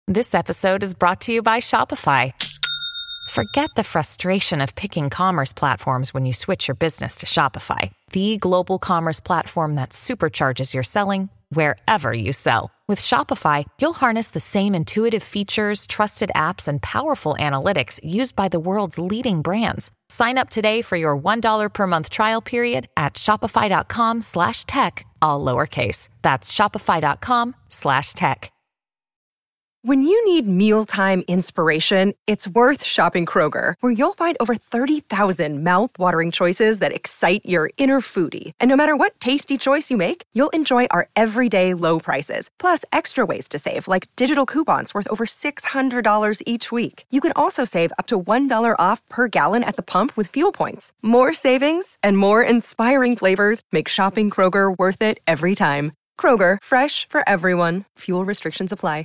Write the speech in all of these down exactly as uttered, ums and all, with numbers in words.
This episode is brought to you by Shopify. Forget the frustration of picking commerce platforms when you switch your business to Shopify, the global commerce platform that supercharges your selling wherever you sell. With Shopify, you'll harness the same intuitive features, trusted apps, and powerful analytics used by the world's leading brands. Sign up today for your one dollar per month trial period at shopify.com slash tech, all lowercase. That's shopify.com slash tech. When you need mealtime inspiration, it's worth shopping Kroger, where you'll find over thirty thousand mouth-watering choices that excite your inner foodie. And no matter what tasty choice you make, you'll enjoy our everyday low prices, plus extra ways to save, like digital coupons worth over six hundred dollars each week. You can also save up to one dollar off per gallon at the pump with fuel points. More savings and more inspiring flavors make shopping Kroger worth it every time. Kroger, fresh for everyone. Fuel restrictions apply.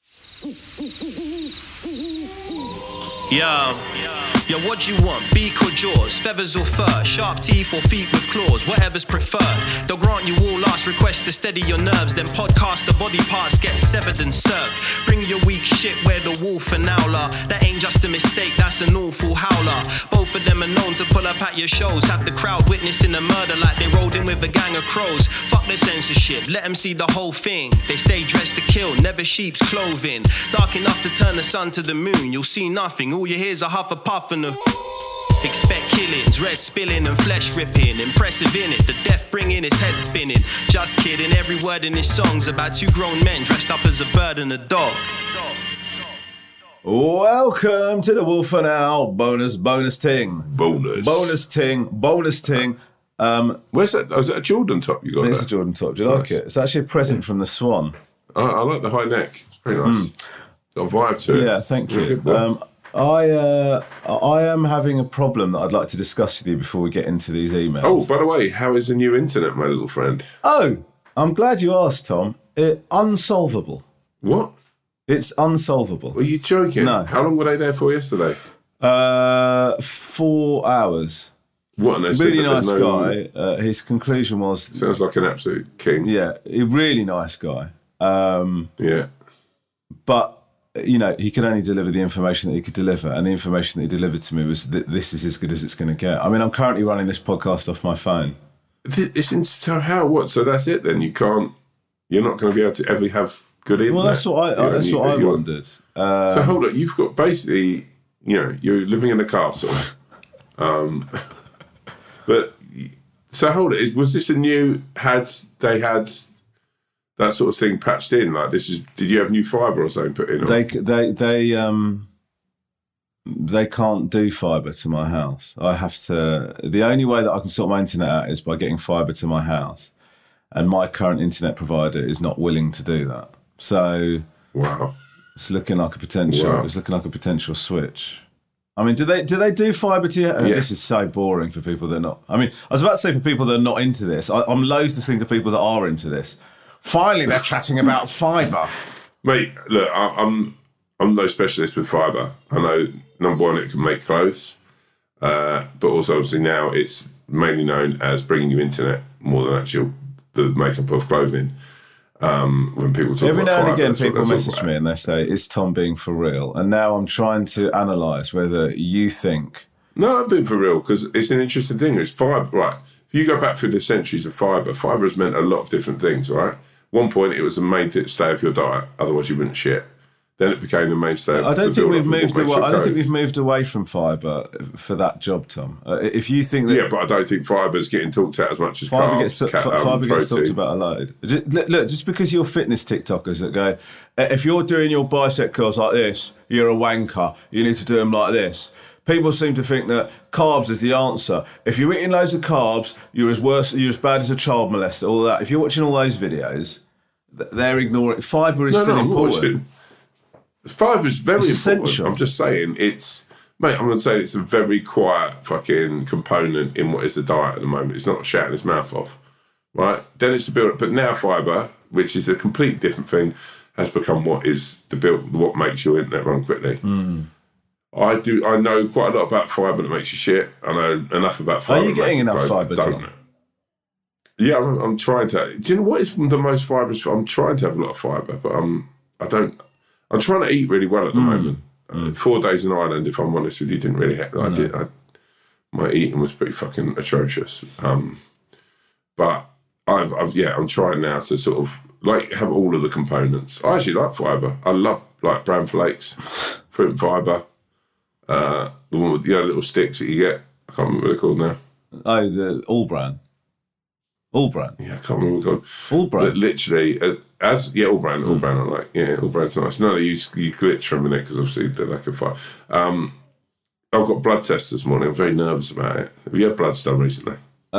Yo, yo, what do you want? Beak or jaws? Feathers or fur? Sharp teeth or feet with claws? Whatever's preferred. They'll grant you all last requests to steady your nerves. Then podcast the body parts get severed and served. Bring your weak shit where the wolf and owler. That ain't just a mistake, that's an awful howler. Both of them are known to pull up at your shows. Have the crowd witnessing the murder like they rolled in with a gang of crows. Fuck the censorship, let them see the whole thing. They stay dressed to kill, never sheep's clothing. Dark enough to turn the sun to the moon. You'll see nothing, all you hear's a huff a puff and a... Expect killings, red spilling and flesh ripping. Impressive in it, the death bringing his head spinning. Just kidding, every word in his song's about two grown men dressed up as a bird and a dog. Welcome to the Wolf and Owl bonus bonus ting. Bonus. Bonus ting. Bonus ting. Um, Where's that? Oh, is that a Jordan top you got It's there? a Jordan top. Do you like Nice. it? It's actually a present from the Swan. I, I like the high neck. It's very nice. Mm. Got a vibe to it. Yeah, thank Really you. good one. Um, I uh, I am having a problem that I'd like to discuss with you before we get into these emails. Oh, by the way, how is the new internet, my little friend? Oh, I'm glad you asked, Tom. It, unsolvable. What? It's unsolvable. Are you joking? No. How long were they there for yesterday? Uh, four hours. What? And they said Really that nice there's no... guy. Uh, his conclusion was... Sounds like an absolute king. Yeah, a really nice guy. Um, Yeah. but, you know, he could only deliver the information that he could deliver. And the information that he delivered to me was that this is as good as it's going to get. I mean, I'm currently running this podcast off my phone. It's in, so how? What? So that's it then? You can't... You're not going to be able to ever have good internet? Well, that's what I, You know, that's you- what I you're- wondered. Um, So hold on, you've got basically, you know, you're living in a castle. Um, but, so hold it, was this a new, had, they had that sort of thing patched in? Like this is, did you have new fibre or something put in? Or? They they they um they can't do fibre to my house. I have to. The only way that I can sort my internet out is by getting fibre to my house, and my current internet provider is not willing to do that. So Wow. it's looking like a potential. Wow. It's looking like a potential switch. I mean, do they do they do fibre to your? Oh, Yeah. This is so boring for people that are not. I mean, I was about to say for people that are not into this. I, I'm loath to think of people that are into this. Finally, they're chatting about fibre. Mate, look, I, I'm I'm no specialist with fibre. I know, number one, it can make clothes, uh, but also obviously now it's mainly known as bringing you internet more than actual the makeup of clothing. Um, when people talk Every about now and fibre, again, that's what people they're message talking me about. and they say, "Is Tom being for real?" And now I'm trying to analyse whether you think. No, I'm being for real because it's an interesting thing. It's fibre, right? If you go back through the centuries of fibre, fibre has meant a lot of different things, right? One point, it was the mainstay of your diet, otherwise you wouldn't shit. Then it became the mainstay. Of I don't the think we've build-up of what moved makes away. your I don't think clothes. we've moved away from fibre for that job, Tom. Uh, if you think that Yeah, but I don't think fibre's getting talked about as much as fibre carbs, gets, t- ca- f- um, fibre gets talked protein. about a load. Just, look, look, just because you're fitness TikTokers that go, "Uh, if you're doing your bicep curls like this, you're a wanker. You need to do them like this. People seem to think that carbs is the answer. If you're eating loads of carbs, you're as worse, you're as bad as a child molester. All that. If you're watching all those videos, th- they're ignoring. Fibre is No, still no, I'm not important. watching. Fibre is very It's important. essential. I'm just saying it's, mate, I'm going to say it's a very quiet fucking component in what is the diet at the moment. It's not shouting its mouth off, right? Then it's the build up. But now fibre, which is a complete different thing, has become what is the build, what makes your internet run quickly. Mm. I do. I know quite a lot about fibre that makes you shit. I know enough about fibre. Are you that makes getting enough grow, fibre, but I Tom? don't know. Yeah, I'm, I'm trying to. Do you know what is the most fibre? I'm trying to have a lot of fibre, but I'm. I don't. I'm trying to eat really well at the Mm. moment. Uh, four days in Ireland, if I'm honest with you, didn't really. Ha- I No. did. I, my eating was pretty fucking atrocious. Um, but I've, I've, yeah, I'm trying now to sort of like have all of the components. I actually like fibre. I love like bran flakes, fruit and fibre. Uh, the one with the you know, little sticks that you get. I can't remember what they're called now. Oh, the All Bran. All Bran. Yeah, I can't remember what they're called. All Bran. But literally, uh, as yeah, all brand, all Mm. brand. I like yeah, all brand's nice. No, you you glitch for a minute because obviously they're like a fire. Um, I've got blood tests this morning. I'm very nervous about it. Have you had bloods done recently?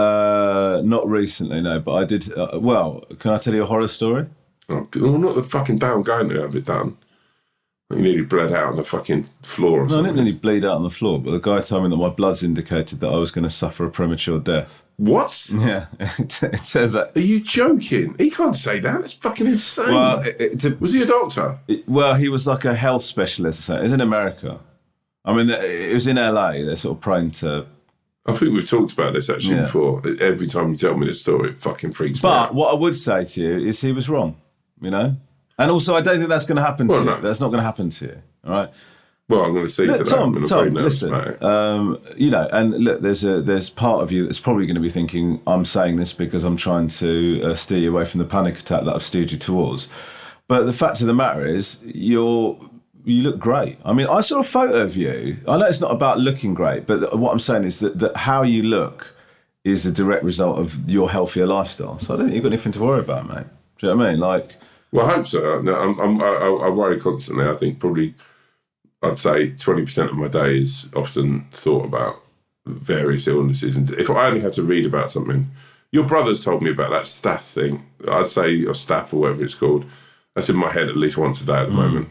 Uh, not recently, no, but I did. Uh, well, can I tell you a horror story? Oh, well, not the fucking day I'm going to have it done. You nearly bled out on the fucking floor or No, I something. didn't really bleed out on the floor, but the guy told me that my bloods indicated that I was going to suffer a premature death. What? Yeah, it, it says that. Are you joking? He can't say that. That's fucking insane. Well, it, it, to, was he a doctor? it- well, he was like a health specialist or something. It was in America. I mean, it was in L A. They're sort of prone to. I think we've talked about this actually Yeah. before. Every time you tell me this story, it fucking freaks me But out. what I would say to you is he was wrong, you know? And also, I don't think that's going to happen to Well, you. no. That's not going to happen to you, all right? Well, I'm going to see Look, today. Tom, I'm Tom, very nervous listen, about it. um, you know, and look, there's a there's part of you that's probably going to be thinking, I'm saying this because I'm trying to uh, steer you away from the panic attack that I've steered you towards. But the fact of the matter is, you're you look great. I mean, I saw a photo of you. I know it's not about looking great, but what I'm saying is that, that how you look is a direct result of your healthier lifestyle. So I don't think you've got anything to worry about, mate. Do you know what I mean? Like, Well, I hope so. No, I'm, I'm, I, I worry constantly. I think probably, I'd say twenty percent of my day is often thought about various illnesses. And if I only had to read about something, your brother's told me about that staph thing. I'd say, or staph or whatever it's called. That's in my head at least once a day at the moment.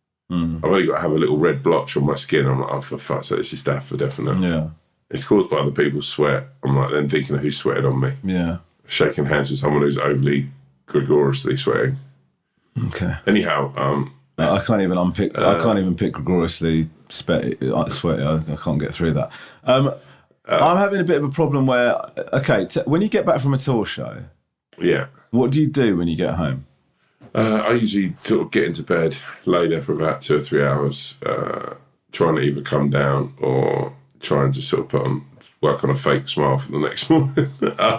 mm, I've only got to have a little red blotch on my skin. I'm like, oh, for fuck's sake, this is staph for definite. yeah, It's caused by other people's sweat. I'm like, then thinking of who sweated on me. yeah. Shaking hands with someone who's overly gregoriously sweating. Okay. Anyhow, um, I can't even unpick. I can't even pick gregoriously spe- uh, sweaty. I, I can't get through that. Um, I'm having a bit of a problem where, okay, t- when you get back from a tour show, yeah. what do you do when you get home? Uh, I usually sort of get into bed, lay there for about two or three hours, uh, trying to either come down or try and just sort of put on, work on a fake smile for the next morning.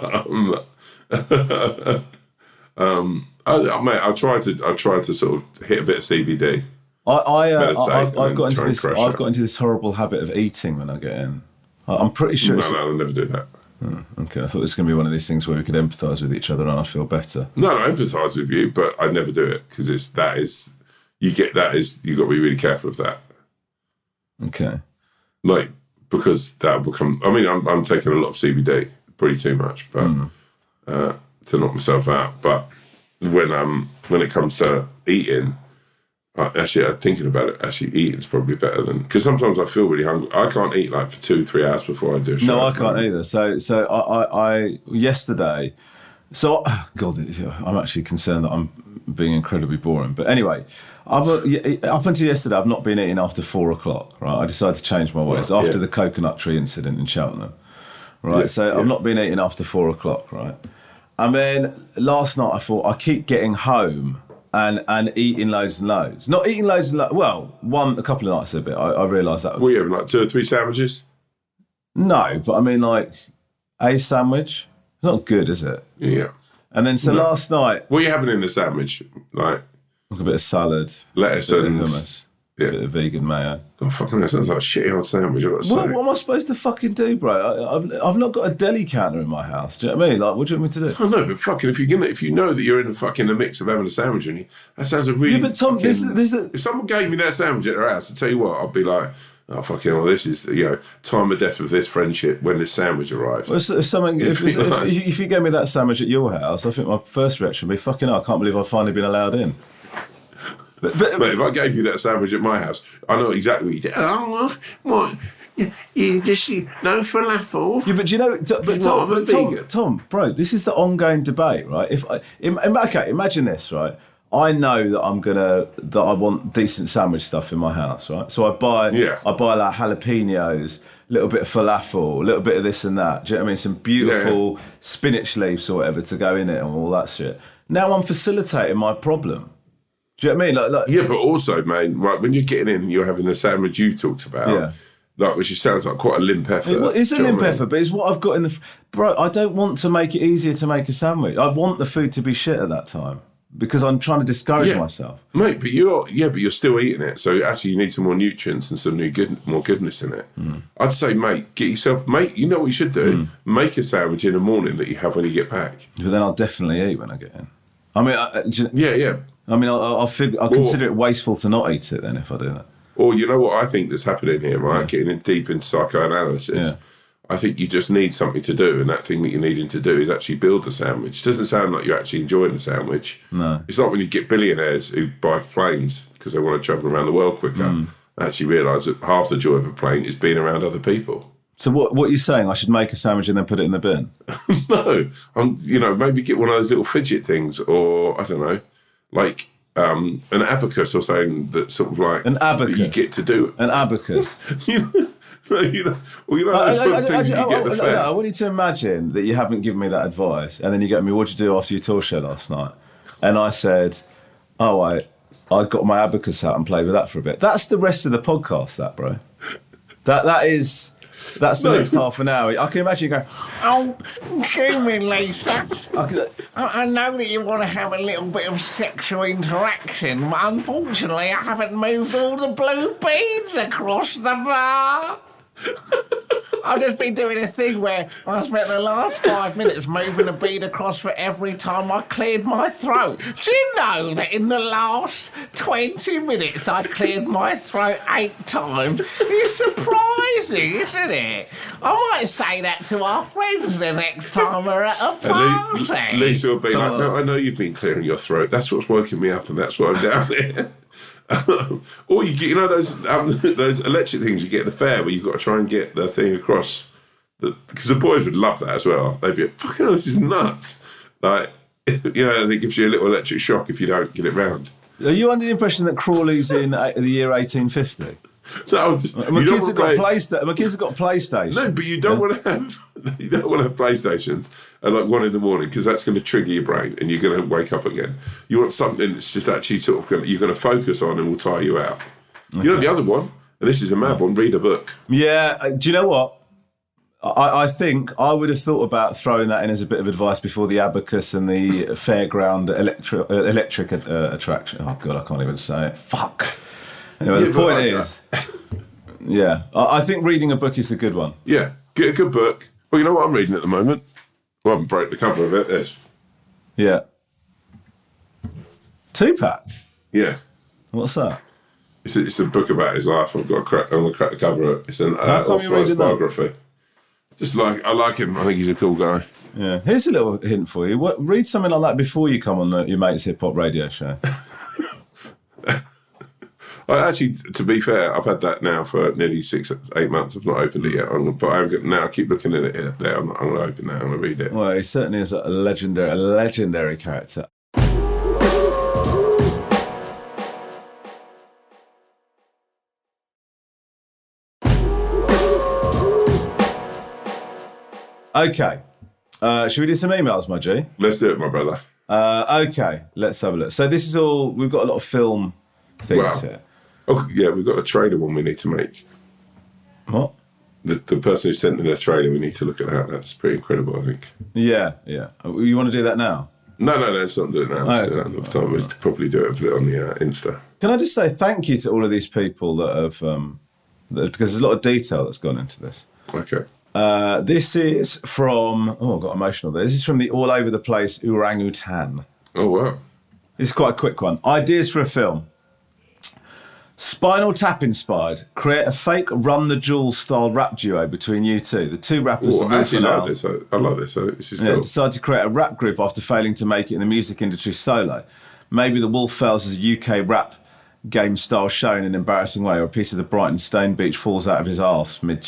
um, um, I, I, mate, I try to, I try to sort of hit a bit of C B D. I, I, uh, Meditate I I've, and I've then got into try and this. crush I've it. got into this horrible habit of eating when I get in. I- I'm pretty sure. No, it's, no, I'll never do that. Okay, I thought it was going to be one of these things where we could empathise with each other and I'd feel better. No, I empathise with you, but I never do it because it's that is you get that is you got to be really careful of that. Okay. Like because that will become. I mean, I'm I'm taking a lot of C B D, pretty too much, but Mm. uh, to knock myself out. But when um when it comes to eating, uh, actually, I'm thinking about it. Actually, eating's probably better than because sometimes I feel really hungry. I can't eat like for two three hours before I do a show. No, I can't either. So, so I, I, I yesterday. So, oh God, I'm actually concerned that I'm being incredibly boring. But anyway, I've, up until yesterday, I've not been eating after four o'clock. Right, I decided to change my ways Right, after yeah. the coconut tree incident in Cheltenham. Right, Yeah, so yeah. I've not been eating after four o'clock. Right, and then last night I thought I keep getting home and and eating loads and loads. Not eating loads and loads. Well, one a couple of nights a bit. I, I realised that. Well, you having like two or three sandwiches? No, but I mean like a sandwich. It's not good, is it? Yeah. And then so No. last night, What are you having in the sandwich? Like like a bit of salad, lettuce bit of and hummus, yeah. bit of vegan mayo. Oh, fucking that sounds like a shitty old sandwich. I've got to What, say. what am I supposed to fucking do, bro? I, I've I've not got a deli counter in my house. Do you know what I mean? Like, what do you want me to do? I know, but fucking, if you're gonna, if you know that you're in the fucking the mix of having a sandwich, and you, that sounds a really. Yeah, but Tom, fucking- this, this, this, if someone gave me that sandwich at their house, I tell you what, I'd be like, oh fucking, hell, this is you know time of death of this friendship when this sandwich arrived. if, if something, if, if, if, if you gave me that sandwich at your house, I think my first reaction would be, fucking hell, I can't believe I've finally been allowed in. But, but, But if I gave you that sandwich at my house, I know exactly what you did. Oh, what? You, you just you, no falafel. Yeah, but do you know, t- but What, Tom, I'm a but Tom, vegan. Tom, bro, this is the ongoing debate, right? If I, im, im- okay, imagine this, right? I know that I'm gonna that I want decent sandwich stuff in my house, right? So I buy, Yeah. I buy like jalapenos, a little bit of falafel, a little bit of this and that. Do you know what I mean? Some beautiful Yeah. spinach leaves or whatever to go in it and all that shit. Now I'm facilitating my problem. Do you know what I mean? Like, like yeah, but also, mate, right, when you're getting in and you're having the sandwich you talked about, Yeah. like, which sounds like quite a limp effort. It, well, it's a Do you know limp what I mean? effort, but it's what I've got in the... f- Bro, I don't want to make it easier to make a sandwich. I want the food to be shit at that time because I'm trying to discourage Yeah. myself. Mate, but you're yeah, but you're still eating it. So actually, you need some more nutrients and some new good, more goodness in it. Mm. I'd say, mate, get yourself, mate. You know what you should do? Mm. Make a sandwich in the morning that you have when you get back. But then I'll definitely eat when I get in. I mean, I, do you- Yeah, yeah. I mean, I'll, I'll, fig- I'll consider it wasteful to not eat it then if I do that. Or you know what I think that's happening here, right? Getting in deep into psychoanalysis. Yeah. I think you just need something to do, and that thing that you're needing to do is actually build the sandwich. It doesn't sound like you're actually enjoying the sandwich. No. It's like when you get billionaires who buy planes because they want to travel around the world quicker. Mm. Actually realise that half the joy of a plane is being around other people. So what what are you saying? I should make a sandwich and then put it in the bin? No, I'm, you know, maybe get one of those little fidget things, or I don't know, like um, an abacus or something that sort of like An abacus? that you get to do. An abacus? you know, you know, well, you know I, those I, fun I, things I, you I, get at the I, fair. no, I want you to imagine that you haven't given me that advice and then you go to me, what'd you do after your tour show last night? And I said, oh, I, I got my abacus out and played with that for a bit. That's the rest of the podcast, that, bro. That That is... That's the No. next half an hour. I can imagine you going, Oh, excuse me, Lisa. I could, I, I know that you want to have a little bit of sexual interaction, but unfortunately I haven't moved all the blue beads across the bar. I've just been doing a thing where I spent the last five minutes moving a bead across for every time I cleared my throat. Do you know that in the last twenty minutes I cleared my throat eight times? It's surprising, isn't it? I might say that to our friends the next time we're at a And Lee- party. Lisa will be So, like, uh, no, I know you've been clearing your throat. That's what's woken me up, and that's why I'm down here. Or you get, you know, those um, those electric things you get at the fair where you've got to try and get the thing across. Because the, the boys would love that as well. They'd be like, fucking hell, this is nuts. Like, you know, and it gives you a little electric shock if you don't get it round. are you under the impression that Crawley's in uh, the year eighteen fifty? No, just, My you don't kids, have wanna got play- Playsta- my kids have got PlayStation. No, but you don't Yeah. want to have you don't want to have PlayStations at like one in the morning because that's going to trigger your brain and you're going to wake up again. You want something that's just actually sort of going to, you're going to focus on and will tire you out. You know the other one, and this is a mad one. Read a book. Yeah, uh, do you know what? I, I think I would have thought about throwing that in as a bit of advice before the abacus and the fairground electri- uh, electric uh, attraction. Oh, God, I can't even say it. Fuck. Anyway, Yeah, the but point I- is, yeah, I, I think reading a book is a good one. Yeah, get a good book. Well, you know what I'm reading at the moment. Well, I haven't broke the cover of it. This. Yeah. Tupac? Yeah, What's that? it's a, it's a book about his life. I've got to crack. I'm going to crack the cover. Of it. It's an uh, come you reading authorised that? biography. Just like I like him. I think he's a cool guy. Yeah. Here's a little hint for you. What, read something like that before you come on the, your mate's hip hop radio show. I actually, to be fair, I've had that now for nearly six, eight months. I've not opened it yet. I'm gonna, but I'm going now. I keep looking at it here, there. I'm, I'm going to open that. I'm going to read it. Well, he certainly is a legendary, a legendary character. Okay. Uh, should we do some emails, my G? Let's do it, my brother. Uh, okay, let's have a look. So this is all, we've got a lot of film things Wow. here. Oh, yeah, we've got a trailer one we need to make. What? The, the person who sent in a trailer, we need to look at that. That's pretty incredible, I think. Yeah, yeah. You want to do that now? No, no, no, let's not do it now. Oh, It's okay. not enough time. We'll probably do it and put it on the uh, Insta. Can I just say thank you to all of these people that have, um, that, because there's a lot of detail that's gone into this. Okay. Uh, this is from, oh, I got emotional there. This is from the all over the place orangutan. Oh, wow. This is quite a quick one. Ideas for a film. Spinal Tap inspired. Create a fake Run the Jewels style rap duo between you two. The two rappers Ooh, from I actually Wolf like this. I, I like this. I, this is Yeah, cool. decided to create a rap group after failing to make it in the music industry solo. Maybe the Wolf fails as a U K rap game style show in an embarrassing way, or a piece of the Brighton Stone Beach falls out of his arse mid.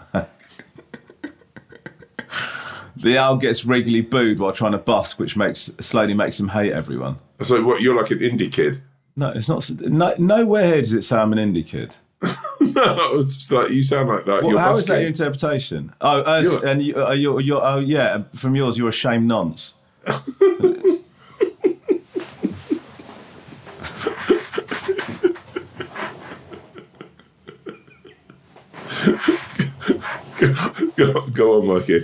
The owl gets regularly booed while trying to busk, which makes slowly makes him hate everyone. So, what, you're like an indie kid? No, it's not. No, nowhere does it say I'm an indie kid. No, it's just like, you sound like that. Well, you're how is that busking. your interpretation? Oh, uh, You're- and you, uh, you're, you're, oh, yeah. From yours, you're a shame nonce. go, go, go on, Mikey.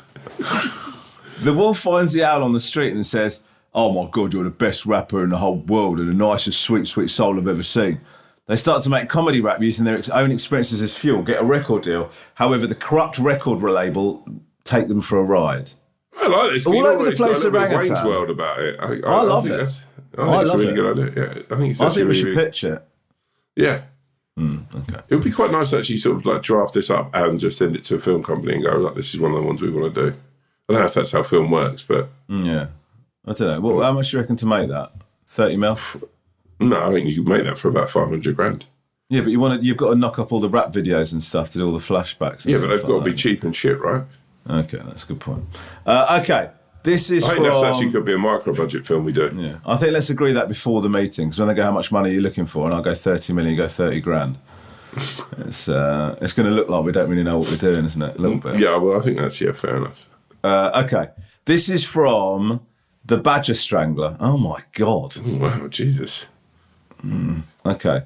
The wolf finds the owl on the street and says, "Oh my God, you're the best rapper in the whole world and the nicest, sweet, sweet soul I've ever seen." They start to make comedy rap using their own experiences as fuel, get a record deal. However, the corrupt record label take them for a ride. I like this. All you know over the place, like orangutan. Wayne's World about it. I, I, I love think it. That's, I, I think it's love a really it. good idea. Yeah, I think it's I actually think we should really, pitch it. Yeah. Mm, okay. It would be quite nice to actually sort of like draft this up and just send it to a film company and go, like, this is one of the ones we want to do. I don't know if that's how film works, but... Mm, yeah. I don't know. Well, how much do you reckon to make that? thirty mil? No, I think you could make that for about five hundred grand. Yeah, but you want to, you've got to knock up all the rap videos and stuff to do all the flashbacks. And Yeah, but they've stuff got like to be that. cheap and shit, right? Okay, that's a good point. Uh, okay, this is I think from... that's actually could be a micro-budget film we do. Yeah, I think let's agree that before the meeting, because when they go, how much money are you looking for? And I'll go thirty million, you go thirty grand. It's uh, it's going to look like we don't really know what we're doing, isn't it? A little bit. Yeah, well, I think that's, yeah, fair enough. Uh, okay, this is from The Badger Strangler. Oh, my God. Oh, wow, Jesus. Mm, okay.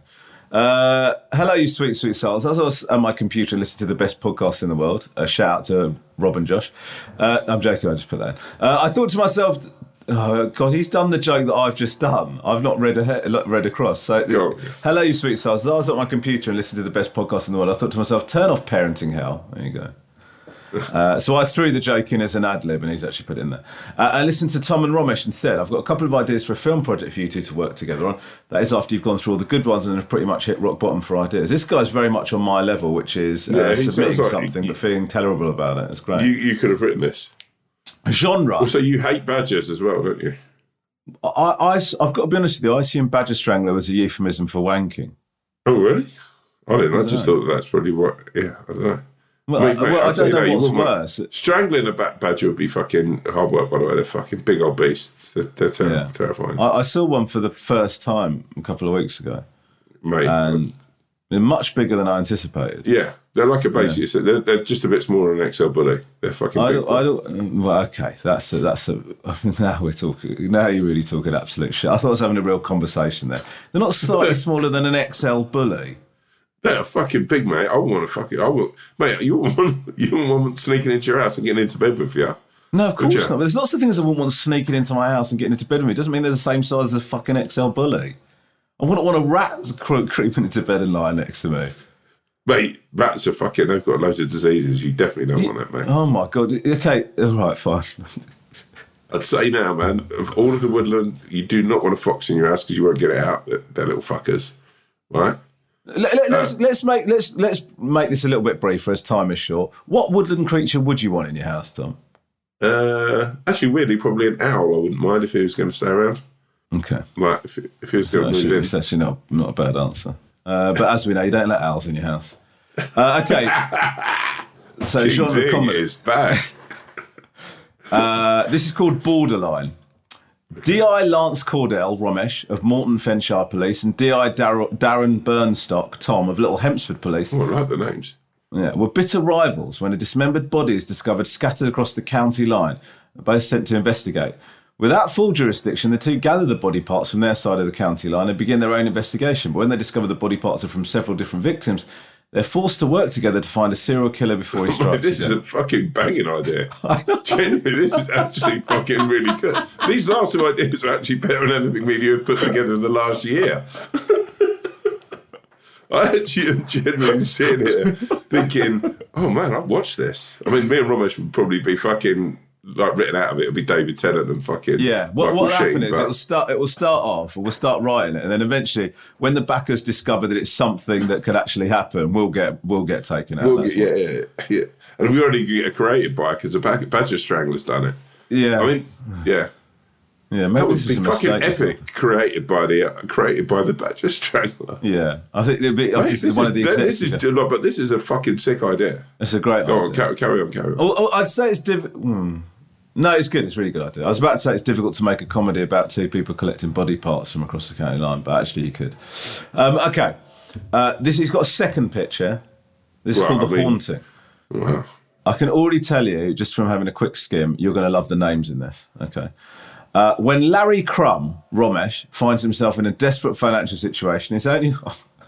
Uh, hello, you sweet, sweet souls. As I was at my computer listening to the best podcast in the world, a shout out to Rob and Josh. Uh, I'm joking, I just put that in. Uh, I thought to myself, oh, God, he's done the joke that I've just done. I've not read ahead, read across. So, Go. hello, you sweet souls. As I was at my computer and listening to the best podcast in the world, I thought to myself, turn off parenting hell. There you go. Uh, so I threw the joke in as an ad lib, and he's actually put it in there. Uh, I listened to Tom and Romesh and said, I've got a couple of ideas for a film project for you two to work together on. That is after you've gone through all the good ones and have pretty much hit rock bottom for ideas. This guy's very much on my level, which is uh, Yeah, he submitting sounds like something you- but feeling terrible about it. It's great. You you could have written this. Genre. Also, you hate badgers as well, don't you? I, I, I've got to be honest with you, I assume Badger Strangler was a euphemism for wanking. Oh, really? I didn't. I just know. thought that's probably what... Yeah, I don't know. Well, Mate, I, mate, well, I I'll tell don't you know now, you what's wouldn't want- worse. Strangling a bat badger would be fucking hard work, by the way. They're fucking big old beasts. They're, they're ter- Yeah. terrifying. I, I saw one for the first time a couple of weeks ago, Mate. and they're much bigger than I anticipated. yeah, they're like a basically. so They're, they're just a bit smaller than an X L bully. They're fucking I big. don't, I don't, well, okay, that's a, that's a, now we're talking, now you're really talking absolute shit. I thought I was having a real conversation there. They're not slightly smaller than an X L bully. They're fucking big, mate. I want to fucking... I will, mate, you wouldn't want, you wouldn't want sneaking into your house and getting into bed with you. No, of Would course you? not. But there's lots of things I wouldn't want sneaking into my house and getting into bed with me. It doesn't mean they're the same size as a fucking X L bully. I wouldn't want a rat cre- creeping into bed and lying next to me. Mate, rats are fucking... They've got loads of diseases. You definitely don't want that, mate. Oh my God. Okay, all right, fine. I'd say now, man, of all of the woodland, you do not want a fox in your house because you won't get it out. They're, they're little fuckers, right? Let, let, let's let's make let's let's make this a little bit briefer as time is short. What woodland creature would you want in your house, Tom? Uh, actually, weirdly, probably an owl. I wouldn't mind if he was going to stay around. Okay, Like, if, if he was so going to move actually, in. it's actually not not a bad answer. Uh, but as we know, you don't let owls in your house. Uh, okay, so genre Jeez, comedy. is bad. Uh, this is called Borderline. D I Lance Cordell, Romesh, of Morton Fenshire Police, and D I Dar- Darren Burnstock, Tom, of Little Hempsford Police, Oh, I like the names. yeah, were bitter rivals when a dismembered body is discovered scattered across the county line, both sent to investigate. Without full jurisdiction, the two gather the body parts from their side of the county line and begin their own investigation. But when they discover the body parts are from several different victims, they're forced to work together to find a serial killer before he strikes This is again. a fucking banging idea. Genuinely, this is actually fucking really good. These last two ideas are actually better than anything me and you have put together in the last year. I actually am genuinely sitting here thinking, oh man, I've watched this. I mean, me and Romesh would probably be fucking, like, written out of it. It'd be David Tennant and fucking... Yeah, what Michael what will happen Sheen, is but- it will start. It will start off, or we'll start writing it, and then eventually, when the backers discover that it's something that could actually happen, we'll get we'll get taken out. We'll That's get, yeah, yeah, yeah. And we already get a created by because the Bad- Badger Strangler's done it. what- yeah, I mean, yeah. yeah, That maybe would this be is a fucking mistake or something. epic. Created by the uh, created by the Badger Strangler. Yeah, I think it'd be Mate, obviously this one is, of the this executives. is, but this is a fucking sick idea. It's a great Go idea. on, carry, carry on, carry on. Oh, oh, I'd say it's difficult. Hmm. No, it's good. It's a really good idea. I was about to say it's difficult to make a comedy about two people collecting body parts from across the county line, but actually you could. Um, okay, uh, this he's got a second picture. This is Well, called I The mean- Haunting. Wow. I can already tell you, just from having a quick skim, you're going to love the names in this. Okay. Uh, when Larry Crumb, Romesh, finds himself in a desperate financial situation, his only,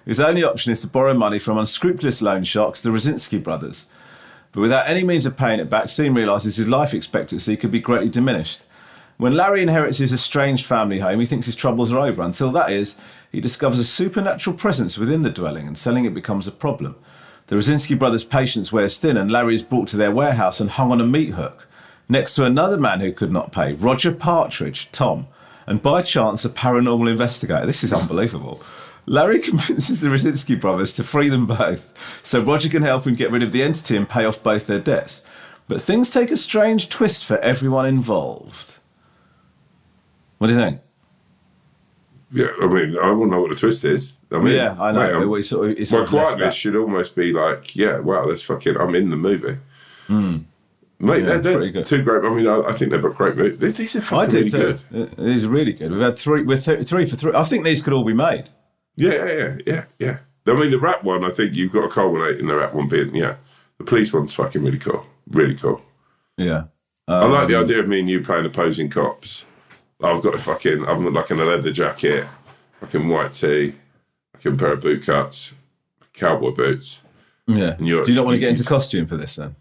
His only option is to borrow money from unscrupulous loan sharks, the Rosinski brothers. But without any means of paying it back, soon realises his life expectancy could be greatly diminished. When Larry inherits his estranged family home, he thinks his troubles are over. Until that is, he discovers a supernatural presence within the dwelling, and selling it becomes a problem. The Rosinski brothers' patience wears thin, and Larry is brought to their warehouse and hung on a meat hook, next to another man who could not pay, Roger Partridge, Tom, and by chance a paranormal investigator. This is unbelievable. Larry convinces the Rosinski brothers to free them both, so Roger can help him get rid of the entity and pay off both their debts. But things take a strange twist for everyone involved. What do you think? Yeah, I mean, I want to know what the twist is. I mean, yeah, I know. Mate, it sort of, it's my sort of left quietness that. should almost be like, yeah, wow, that's fucking, I'm in the movie. Mm. Mate, Yeah, they're, it's they're pretty good. two great. I mean, I, I think they're both great movies. These are fucking I did really too. good. It is really good. We've had three, we're th- three for three. I think these could all be made. Yeah, yeah, yeah, yeah, yeah. I mean, the rap one, I think you've got to culminate in the rap one being, yeah. The police one's fucking really cool. Really cool. Yeah. I Um, like the idea of me and you playing opposing cops. I've got a fucking, I've got like in a leather jacket, fucking white tee, fucking pair of boot cuts, cowboy boots. Yeah. And you're- Do you not want to get you- into costume for this then?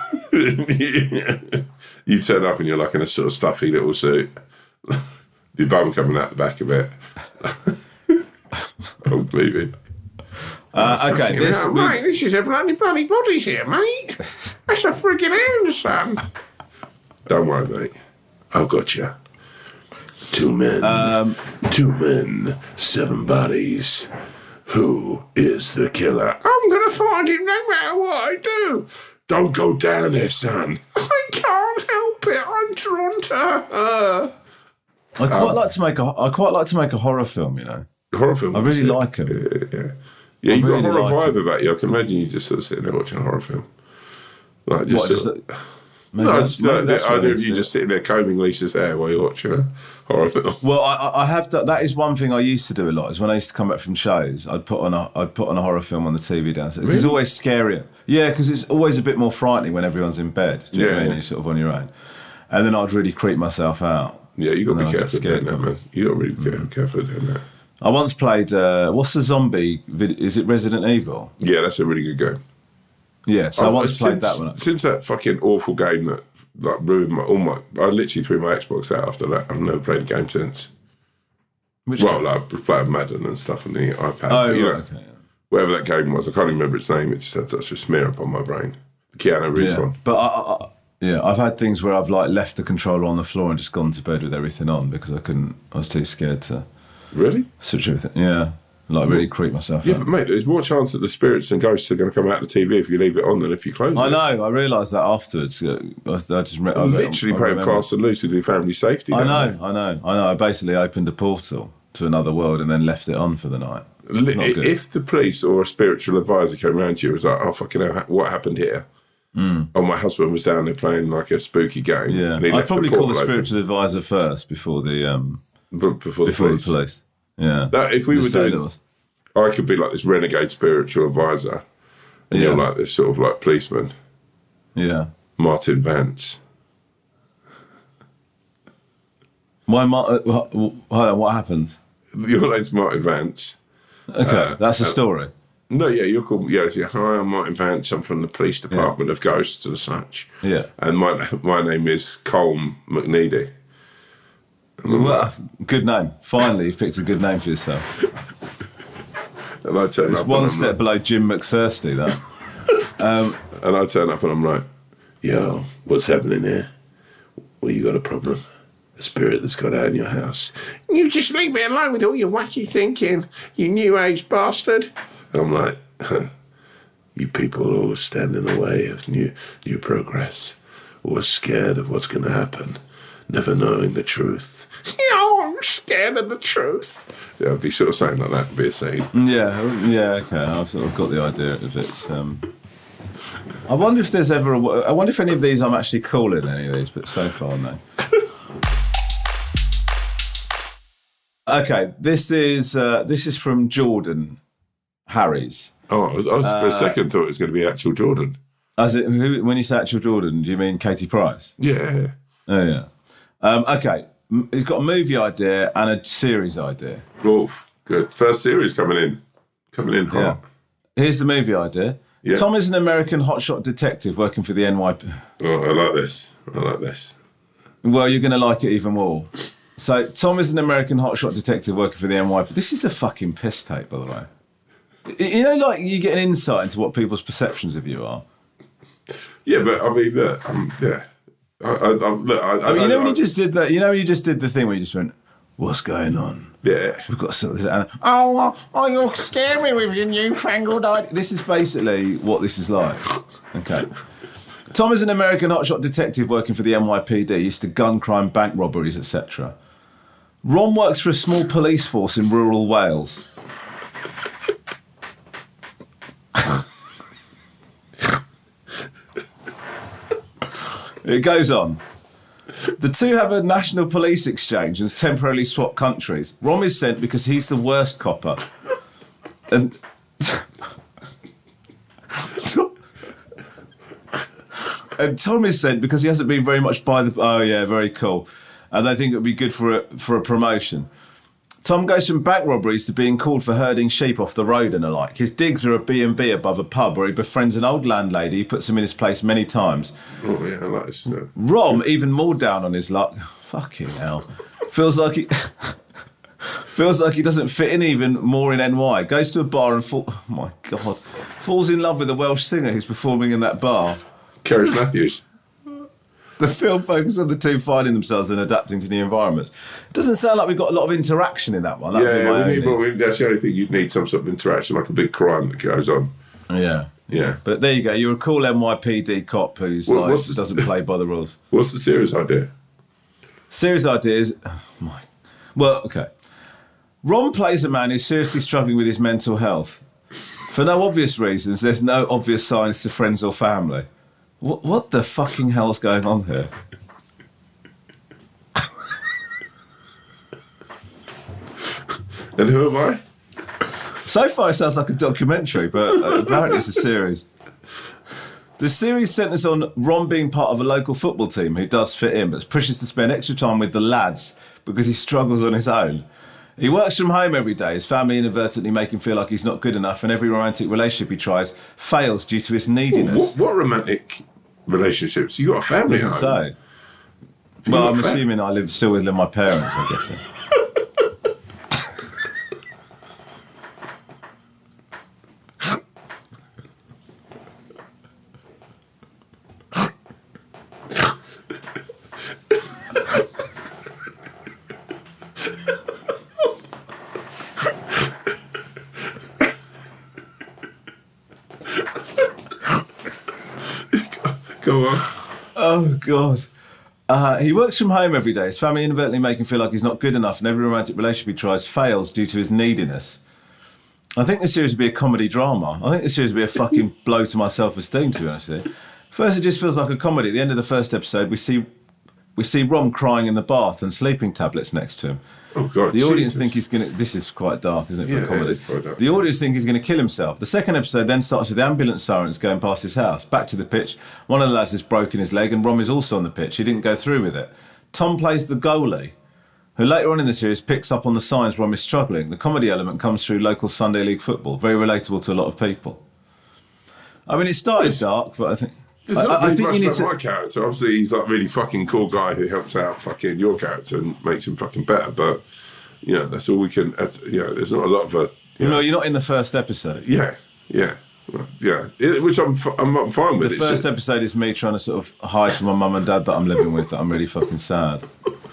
You turn up and you're like in a sort of stuffy little suit. Your bum coming out the back of it. Oh, believe Uh, okay. This. Oh, mate, this is a bloody bloody body here, mate. That's a friggin' hand, son. Don't worry, mate. I've got you. Two men. Um, Two men. Seven bodies. Who is the killer? I'm gonna find him no matter what I do. Don't go down there, son. I can't help it. I'm drawn to her. I quite like to make a. I quite like to make a horror film. You know. Horror film. I really like them. Yeah, yeah. Yeah, you've really got a horror like vibe about you. I can imagine you just sort of sitting there watching a horror film. Like What, just, just sort of, that- maybe no, that's- just maybe like that's the what it idea of is, you yeah. just sitting there combing Lisa's hair while you're watching a horror film. Well, I, I- I have done, that is one thing I used to do a lot. Is when I used to come back from shows, I'd put on a I'd put on a horror film on the T V downstairs. It's Really? always scarier. Yeah, because it's always a bit more frightening when everyone's in bed. Do you know what I Yeah, mean? yeah. You're sort of on your own, and then I'd really creep myself out. Yeah, you got to And be then I'd careful get doing scared that, of it. man. You got to really be careful- careful doing that. I once played uh, what's the zombie? Vid- is it Resident Evil? Yeah, that's a really good game. Yeah, so I I've- once since, played that one. Since that fucking awful game that like ruined my all my, I literally threw my Xbox out after that. I've never played the game since. Which Well, one? like playing Madden and stuff on the iPad. Oh, But, you right, know, okay. Yeah. whatever that game was, I can't remember its name. It just had such a smear up on my brain. The Keanu Reeves Yeah, one. but I, I, I- yeah, I've had things where I've like left the controller on the floor and just gone to bed with everything on because I couldn't. I was too scared to Really? switch everything. Yeah, like really creep myself Yeah, out. but mate, there's more chance that the spirits and ghosts are going to come out of the T V if you leave it on than if you close I it. know. I realised that afterwards. I, I just re- I, I'm literally I playing remember- fast and loose with your family safety. I down know. I know. I know. I basically opened a portal to another world and then left it on for the night. there. Li- Not good. If the police or a spiritual advisor came around to you and was like, oh, fucking hell, what happened here? Mm. Oh, my husband was down there playing like a spooky game. Yeah, and he I'd left probably the call the portal open spiritual advisor first before the um b- before the before police. the police. Yeah. That, if we were Just say doing, it was- I could be like this renegade spiritual advisor, and Yeah. you're like this sort of like policeman, Yeah. Martin Vance. Why? Ma- uh, wh- wh- hold on. What happened? Your name's Martin Vance. Okay, Uh, that's a story. No, yeah, you're called. Yeah, yeah, hi, I'm Martin Vance. I'm from the police department of ghosts and such. Yeah. And my my name is Colm McNeedy. Well, good name. Finally, you picked a good name for yourself. And I turn It's up. one and I'm step like, below Jim McThirsty, that. and I turn up and I'm like, yo, what's happening here? Well, you got a problem. A spirit that's got out in your house. You just leave me alone with all your wacky thinking, you new age bastard. And I'm like, you people all stand in the way of new new progress, or scared of what's going to happen, never knowing the truth. Yo, I'm scared of the truth. Yeah, I'd be sort of saying like that, be a scene. Yeah, yeah, okay. I've sort of got the idea of it. Um, I wonder if there's ever. A, I wonder if any of these I'm actually calling any of these, but so far no. Okay, this is uh, this is from Jordan Harry's. Oh, I was, I was for a second thought it was going to be actual Jordan. As it, who, when you say actual Jordan, do you mean Katie Price? Yeah. Oh yeah. Um, okay, M- he's got a movie idea and a series idea. Oh, good. First series coming in. Coming in hot. Yeah. Here's the movie idea. Yeah. Tom is an American hotshot detective working for the N Y P D. Oh, I like this. I like this. Well, you're going to like it even more. So, Tom is an American hotshot detective working for the N Y P D. This is a fucking piss tape, by the way. You know, like, you get an insight into what people's perceptions of you are. Yeah, but I mean, look, um, yeah. I, I, I, look, I, I mean, you know I, when I, you just did that, you know when you just did the thing where you just went, what's going on? Yeah. We've got to sort this out. Oh, uh, oh, you're scaring me with your newfangled idea. This is basically what this is like. Okay. Tom is an American hotshot detective working for the N Y P D, used to gun crime, bank robberies, et cetera. Ron works for a small police force in rural Wales. It goes on. The two have a national police exchange and temporarily swap countries. Ron is sent because he's the worst copper. And... and Tom is sent because he hasn't been very much by the... Oh, yeah, very cool. And they think it would be good for a, for a promotion. Tom goes from bank robberies to being called for herding sheep off the road and the like. His digs are a B and B above a pub where he befriends an old landlady who puts him in his place many times. Oh, yeah, I like this. No. Rom, even more down on his luck, fucking hell, feels like he feels like he doesn't fit in even more in N Y. Goes to a bar and fall, oh my God, falls in love with a Welsh singer who's performing in that bar. Cerys Matthews. The film focuses on the two finding themselves and adapting to new environments. It doesn't sound like we've got a lot of interaction in that one. That'd be Yeah, my we need, only- well, we, that's the only thing you'd need, some sort of interaction, like a big crime that goes on. Yeah. Yeah. But there you go. You're a cool N Y P D cop who's Well, like, what's the- doesn't play by the rules. What's the series idea? Series ideas. Oh my. Well, okay. Ron plays a man who's seriously struggling with his mental health. For no obvious reasons, there's no obvious signs to friends or family. What, what the fucking hell's going on here? And who am I? So far, it sounds like a documentary, but uh, apparently it's a series. The series centres on Ron being part of a local football team who does fit in, but pushes to spend extra time with the lads because he struggles on his own. He works from home every day, his family inadvertently make him feel like he's not good enough, and every romantic relationship he tries fails due to his neediness. What, what romantic relationships? You got a family at Doesn't home? say. Well, got I'm a fa- assuming I live still with my parents, I'm guessing. Go on. Oh, God. Uh, he works from home every day. His family inadvertently make him feel like he's not good enough, and every romantic relationship he tries fails due to his neediness. I think this series would be a comedy drama. I think this series would be a fucking blow to my self-esteem, to be honest with you. First, it just feels like a comedy. At the end of the first episode, we see we see Rom crying in the bath and sleeping tablets next to him. Oh, God, The audience Jesus. think he's going to... This is quite dark, isn't it, for Yeah, a comedy? it is quite dark. The audience think he's going to kill himself. The second episode then starts with the ambulance sirens going past his house. Back to the pitch. One of the lads has broken his leg and Rom is also on the pitch. He didn't go through with it. Tom plays the goalie, who later on in the series picks up on the signs Rom is struggling. The comedy element comes through local Sunday League football. Very relatable to a lot of people. I mean, it started dark, but I think... There's I, not I really think much you need about to... my character. Obviously, he's like really fucking cool guy who helps out fucking your character and makes him fucking better. But you know, that's all we can. that's- You know, there's not a lot of a. You No, know, you're not in the first episode. yeah, yeah, yeah. It, which I'm, f- I'm, I'm fine with. The It's first just- episode is me trying to sort of hide from my mum and dad that I'm living with, that I'm really fucking sad.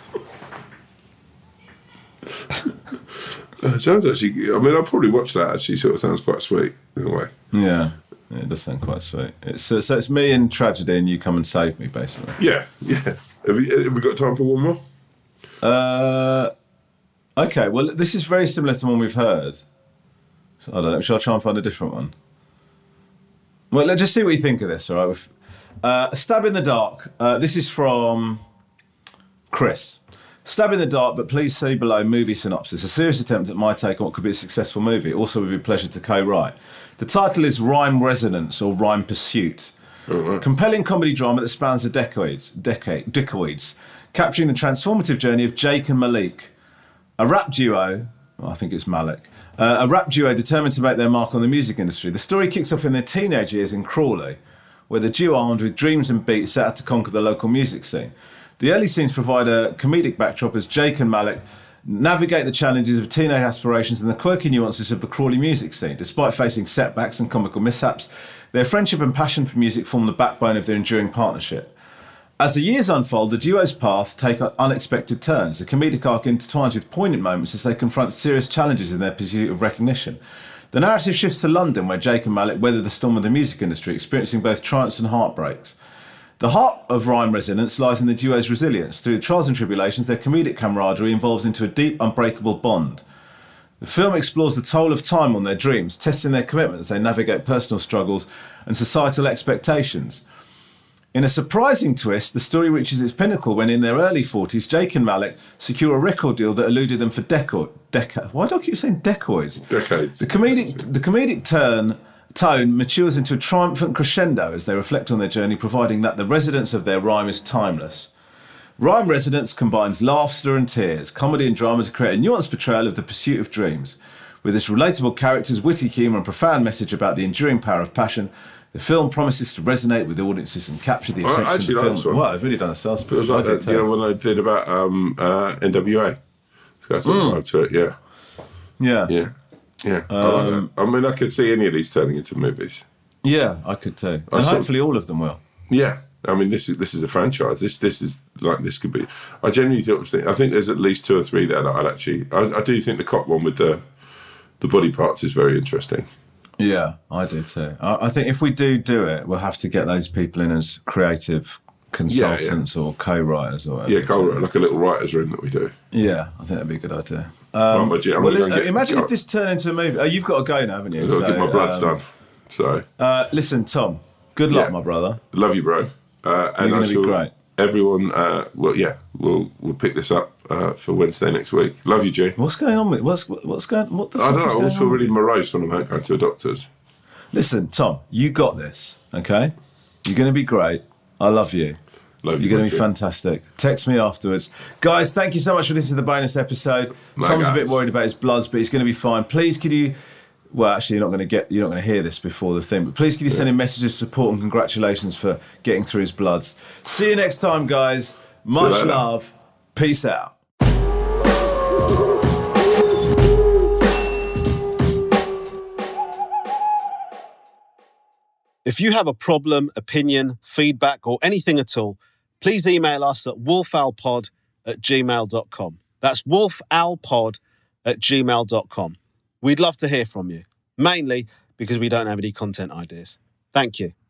Uh, it sounds actually. I mean, I'll probably watch that. Actually, sort of sounds quite sweet in a way. Yeah, yeah, it does sound quite sweet. It's, so, so it's me in tragedy and you come and save me, basically. Yeah, yeah. Have, you, have we got time for one more? Uh, okay, well, this is very similar to one we've heard. So, I don't know, shall I try and find a different one? Well, let's just see what you think of this, all right? With, uh, Stab in the Dark. Uh, this is from Chris. Stab in the Dark, but please see below movie synopsis. A serious attempt at my take on what could be a successful movie. Also would be a pleasure to co-write. The title is Rhyme Resonance or Rhyme Pursuit. right. Compelling comedy drama that spans the decades, decade, decades, capturing the transformative journey of Jake and Malik, a rap duo, well, I think it's Malik, Uh, a rap duo determined to make their mark on the music industry. The story kicks off in their teenage years in Crawley, where the duo, armed with dreams and beats, set out to conquer the local music scene. The early scenes provide a comedic backdrop as Jake and Malik navigate the challenges of teenage aspirations and the quirky nuances of the Crawley music scene. Despite facing setbacks and comical mishaps, their friendship and passion for music form the backbone of their enduring partnership. As the years unfold, the duo's paths take unexpected turns. The comedic arc intertwines with poignant moments as they confront serious challenges in their pursuit of recognition. The narrative shifts to London, where Jake and Malik weather the storm of the music industry, experiencing both triumphs and heartbreaks. The heart of Rhyme Resonance lies in the duo's resilience. Through the trials and tribulations, their comedic camaraderie evolves into a deep, unbreakable bond. The film explores the toll of time on their dreams, testing their commitment as they navigate personal struggles and societal expectations. In a surprising twist, the story reaches its pinnacle when, in their early forties, Jake and Malik secure a record deal that eluded them for deco- deca- Why do I keep saying decoids? Decades. The comedic, the comedic turn... tone matures into a triumphant crescendo as they reflect on their journey, providing that the resonance of their rhyme is timeless. Rhyme Resonance combines laughter and tears, comedy and drama to create a nuanced portrayal of the pursuit of dreams. With its relatable characters, witty humour and profound message about the enduring power of passion, the film promises to resonate with audiences and capture the attention I actually of the like this film. one. Well, I've really done a sales pitch. Feels like I did that, you know, too. when I did about um, uh, N W A. It's got some Mm. vibe to it, yeah. Yeah. Yeah. Yeah. I, Um, like that. I mean, I could see any of these turning into movies. Yeah, I could too. I And saw- hopefully all of them will. Yeah. I mean, this is this is a franchise. This this is like this could be. I genuinely think. I think there's at least two or three there that I'd actually. I, I do think the cop one with the the body parts is very interesting. Yeah, I do too. I, I think if we do do it, we'll have to get those people in as creative consultants or co-writers or whatever. Yeah, co- like a little writers' room that we do. Yeah, I think that'd be a good idea. Um, Um, right, I'm well, gonna go and uh, get- imagine go- if this turned into a movie. Oh, you've got to go now, haven't you? I've got to So, get my bloods um, done. So, Uh, listen, Tom, good luck, Yeah. my brother. love you, bro. Uh, and You're I gonna be shall- great. Everyone, uh, well, yeah, we'll we'll pick this up uh, for Wednesday next week. Love you, G. What's going on with what's what's going? What the I fuck don't is know. I going always feel on with really you? morose when I'm out going to a doctor's. Listen, Tom, you got this. Okay, you're going to be great. I love you. Love you, You're going to be G. fantastic. Text me afterwards. Guys, thank you so much for listening to the bonus episode. No, Tom's a guys. bit worried about his bloods, but he's going to be fine. Please, could you... Well, actually, you're not going to get, you're not going to hear this before the thing, but please could you send him messages of support and congratulations for getting through his bloods. See you next time, guys. Much later. love. Peace out. If you have a problem, opinion, feedback, or anything at all, please email us at wolfowlpod at gmail dot com. That's wolfowlpod at gmail dot com. We'd love to hear from you, mainly because we don't have any content ideas. Thank you.